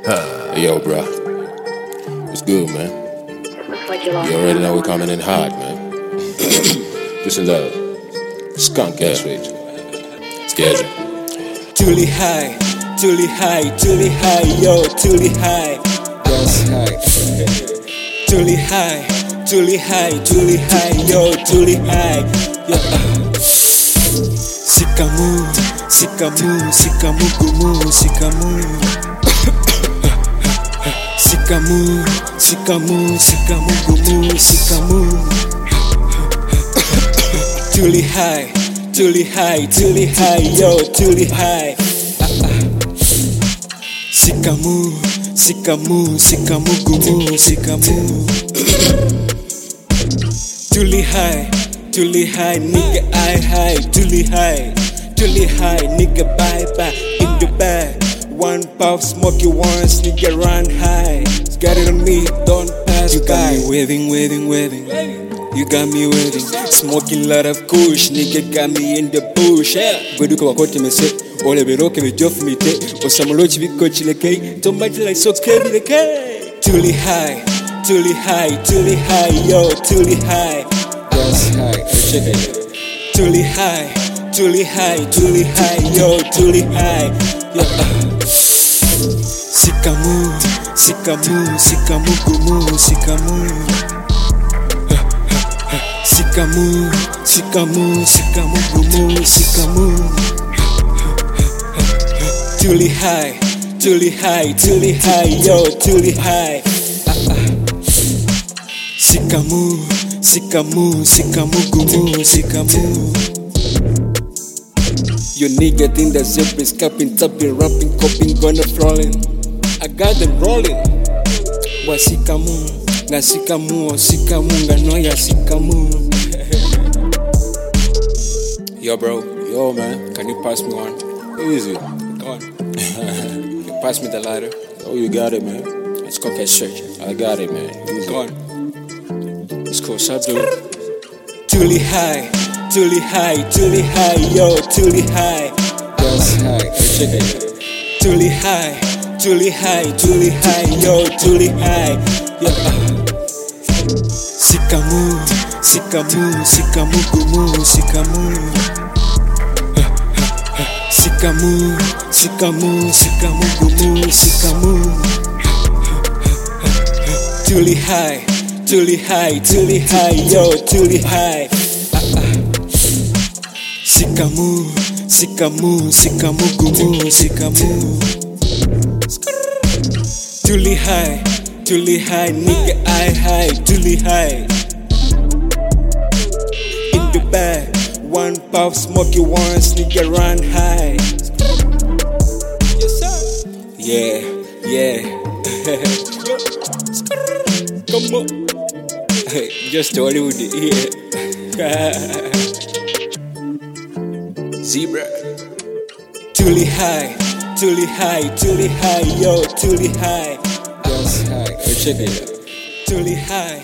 Yo, bro. What's good, man? You already know we're coming in hot, man. Listen up. Skunk ass rage. Scared you. Too high, yo, too high. Yes, high. Too high, yo, too high. Yeah. Sikamu, gumu, sikamu. Sikamu, gumu, sikamu. Too high, yo, too high. Sikamu, gumu, sikamu. Too high, nigga, I high, too high, nigga, bye, in the bag. One puff, smoke you once, nigga, run high. Got it on me, don't pass by. You got me waving. You got me waiting, smoking lot of kush, nigga got me in the bush. Veduka wakote mese, ole beroke me jof me te, osamolochi biko chileke, tomati like so kebi leke. Too high, yo, too high. Yes, high, check it. Too high, yo, too high. Yeah. Sikamu, gumu, sikamu. Sikamu, gumu, sikamu. Too high, yo, too high. Sikamu, gumu, sikamu. Your nigga think that zip is capping, tapping, rapping, coping, gonna flowing. I got them rolling. Wa sikamu, nga sikamu, nga noya sikamu. Yo, bro. Yo, man. Can you pass me one? Easy. Go on. You pass me the lighter. Oh, you got it, man. Let's go get search. I got it, man. Easy. Go on. Let's go, Sabdo. Too high, yo, too high. Yes, high. Check it. Too high, yo, too high. Yeah. Sikamu, gumu, sikamu. Sikamu, gumu, sikamu. Too high, yo, too high. Sikamu, gumu, sikamu. Too high, nigga, I high, too high. In the bag, one puff, smoke you once, nigga, run high. Yes, sir. Yeah. Come on. Just Hollywood, yeah. Zebra. Too high, yo, too high. Yes, high. Check it out. Too high,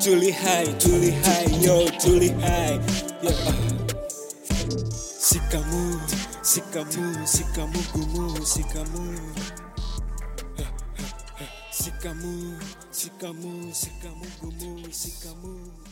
yo, too high. Yeah. Sikamu, gumu, sikamu. Sikamu, gumu, sikamu.